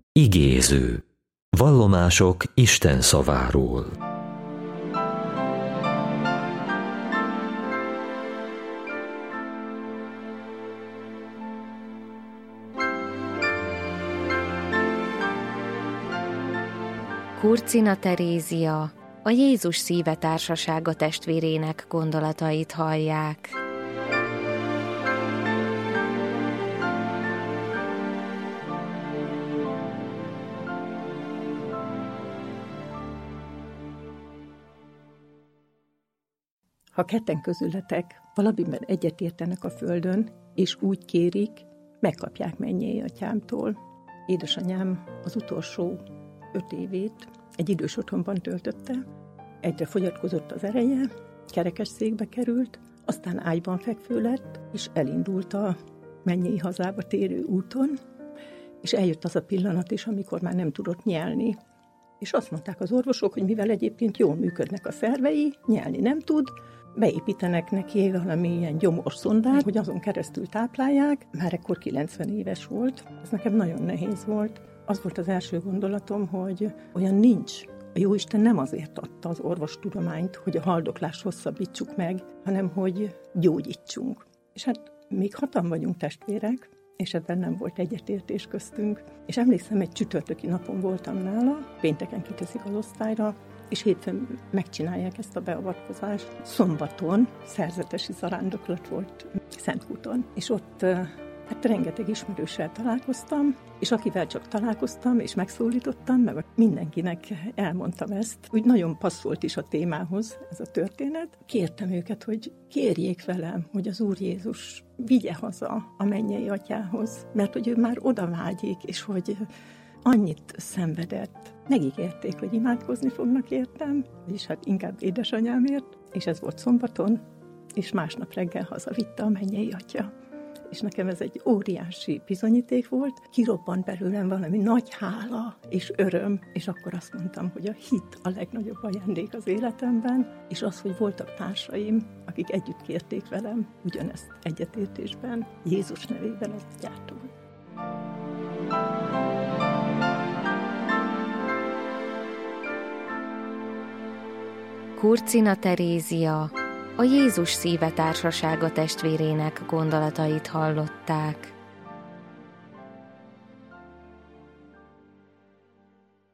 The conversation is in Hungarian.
Igéző. Vallomások Isten szaváról. Kurcina Terézia, a Jézus Szíve Társasága testvérének gondolatait hallják. Ha ketten közületek valamiben egyetértenek a földön, és úgy kérik, megkapják mennyei atyámtól. Édesanyám az utolsó 5 évét egy idős otthonban töltötte, egyre fogyatkozott az ereje, kerekesszékbe került, aztán ágyban fekvő lett, és elindult a mennyei hazába térő úton, és eljött az a pillanat is, amikor már nem tudott nyelni. És azt mondták az orvosok, hogy mivel egyébként jól működnek a szervei, nyelni nem tud, beépítenek neki valamilyen gyomorszondát, hogy azon keresztül táplálják. Már ekkor 90 éves volt. Ez nekem nagyon nehéz volt. Az volt az első gondolatom, hogy olyan nincs. A Jóisten nem azért adta az orvostudományt, hogy a haldoklást hosszabbítsuk meg, hanem hogy gyógyítsunk. És hát még 6-an vagyunk testvérek, és ebben nem volt egyetértés köztünk. És emlékszem, egy csütörtöki napon voltam nála, pénteken kiteszik az osztályra, és hétfőn megcsinálják ezt a beavatkozást. Szombaton szerzetesi zarándoklat volt Szentkúton, és ott hát rengeteg ismerőssel találkoztam, és akivel csak találkoztam, és megszólítottam, meg mindenkinek elmondtam ezt. Úgy nagyon passzolt is a témához ez a történet. Kértem őket, hogy kérjék velem, hogy az Úr Jézus vigye haza a mennyei atyához, mert hogy ő már oda vágyik, és hogy annyit szenvedett. Megígérték, hogy imádkozni fognak értem, vagyis hát inkább édesanyámért, és ez volt szombaton, és másnap reggel hazavitte a mennyei atya. És nekem ez egy óriási bizonyíték volt, kirobbant belőlem valami nagy hála és öröm, és akkor azt mondtam, hogy a hit a legnagyobb ajándék az életemben, és az, hogy voltak társaim, akik együtt kérték velem ugyanezt egyetértésben, Jézus nevében az atyától. Kurcina Terézia, a Jézus Szíve Társasága testvérének gondolatait hallották.